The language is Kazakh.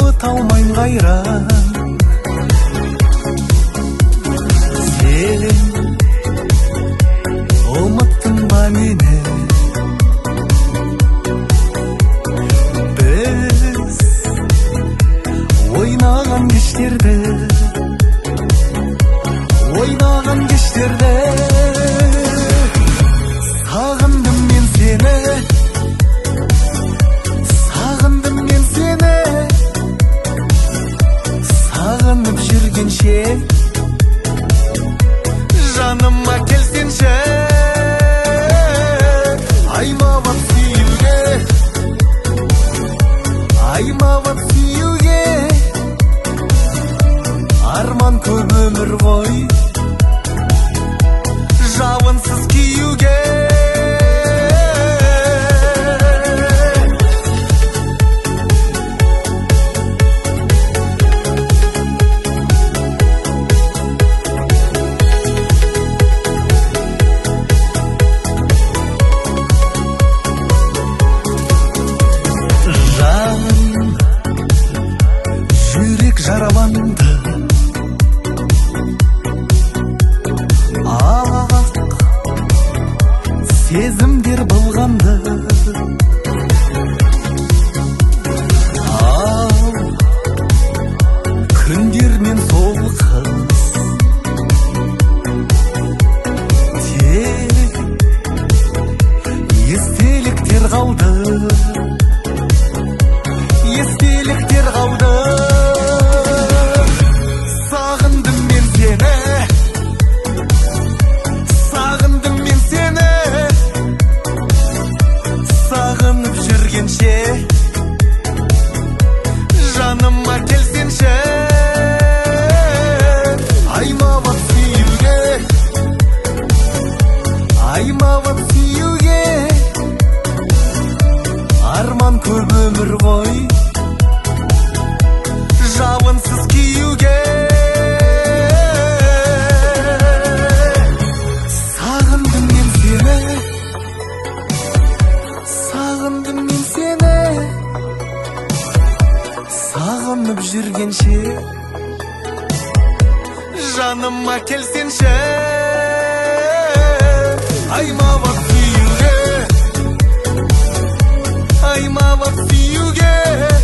ұмыта алмайм қайран. Сен ұмыттың ба мені? Біз ойнаған кештерді сағындым мен сені, сағынып жүргенше жаныма келсеңші. Аймалап сүюге арман көп өмір ғой, жауынсыз киюге. Жүрек жараланды, сезімдер былғанды. Күндермен сол қыз тек естеліктер қалды, Сағындым мен сені, сағынып жүргенше жаныма келсеңші. Аймалап сүюге арман көп өмір ғой, жауынсыз киюге. Сағындым мен сені, сағынып жүргенше жаныма келсеңші. Аймалап сүюге